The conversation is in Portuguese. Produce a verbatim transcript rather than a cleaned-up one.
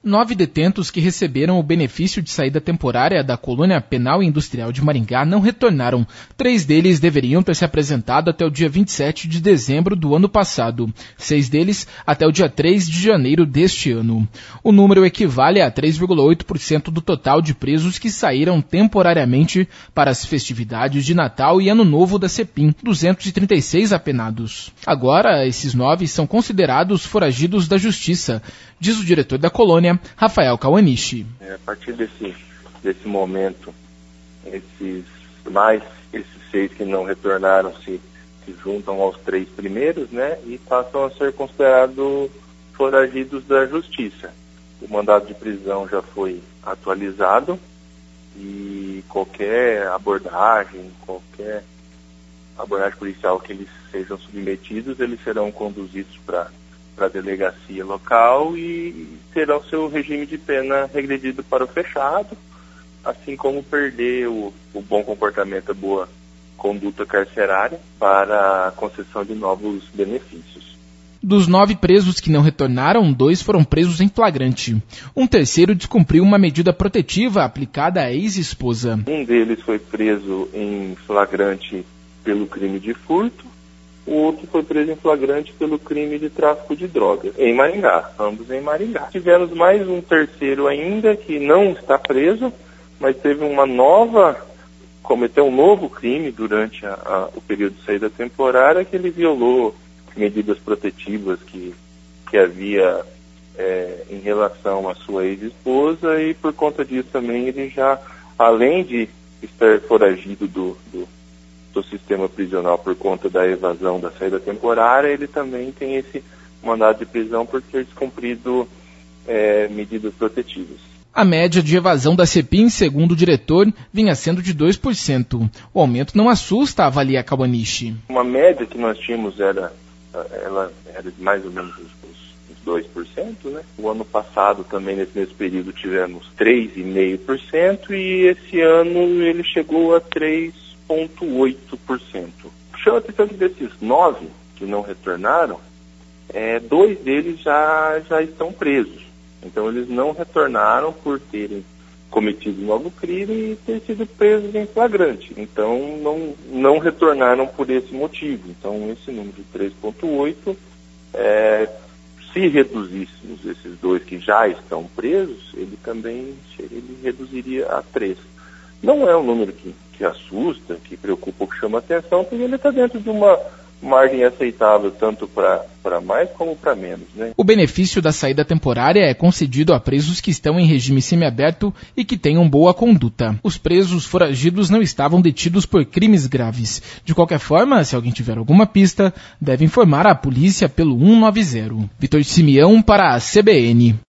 Nove detentos que receberam o benefício de saída temporária da colônia penal e industrial de Maringá não retornaram. Três deles deveriam ter se apresentado até o dia vinte e sete de dezembro do ano passado. Seis deles até o dia três de janeiro deste ano. O número equivale a três vírgula oito por cento do total de presos que saíram temporariamente para as festividades de Natal e Ano Novo da CEPIM, duzentos e trinta e seis apenados. Agora, esses nove são considerados foragidos da justiça, diz o diretor da colônia, Rafael Kawanishi. É, a partir desse, desse momento, esses mais esses seis que não retornaram se, se juntam aos três primeiros, né, e passam a ser considerados foragidos da justiça. O mandado de prisão já foi atualizado e qualquer abordagem, qualquer abordagem policial que eles sejam submetidos, eles serão conduzidos para para a delegacia local e terão seu regime de pena regredido para o fechado, assim como perder o, o bom comportamento, a boa conduta carcerária para a concessão de novos benefícios. Dos nove presos que não retornaram, dois foram presos em flagrante. Um terceiro descumpriu uma medida protetiva aplicada à ex-esposa. Um deles foi preso em flagrante pelo crime de furto. O outro foi preso em flagrante pelo crime de tráfico de drogas, em Maringá, ambos em Maringá. Tivemos mais um terceiro ainda, que não está preso, mas teve uma nova, cometeu um novo crime durante a, a, o período de saída temporária, que ele violou medidas protetivas que, que havia é, em relação à sua ex-esposa, e por conta disso também ele já, além de estar foragido do... do do sistema prisional por conta da evasão da saída temporária, ele também tem esse mandado de prisão por ter descumprido é, medidas protetivas. A média de evasão da CEPIM, segundo o diretor, vinha sendo de dois por cento. O aumento não assusta, avalia Kawanishi. Uma média que nós tínhamos era, ela era de mais ou menos uns dois por cento, né? O ano passado também, nesse mesmo período, tivemos três vírgula cinco por cento e esse ano ele chegou a três vírgula oito por cento. Chama a atenção que desses nove que não retornaram, é, dois deles já, já estão presos. Então eles não retornaram por terem cometido um novo crime e ter sido presos em flagrante. Então não, não retornaram por esse motivo. Então esse número de três vírgula oito, é, se reduzíssemos esses dois que já estão presos, ele também ele reduziria a três. Não é um número que, que assusta, que preocupa ou que chama atenção, porque ele está dentro de uma margem aceitável, tanto para mais como para menos, né? O benefício da saída temporária é concedido a presos que estão em regime semiaberto e que tenham boa conduta. Os presos foragidos não estavam detidos por crimes graves. De qualquer forma, se alguém tiver alguma pista, deve informar a polícia pelo um nove zero. Vitor Simeão para a C B N.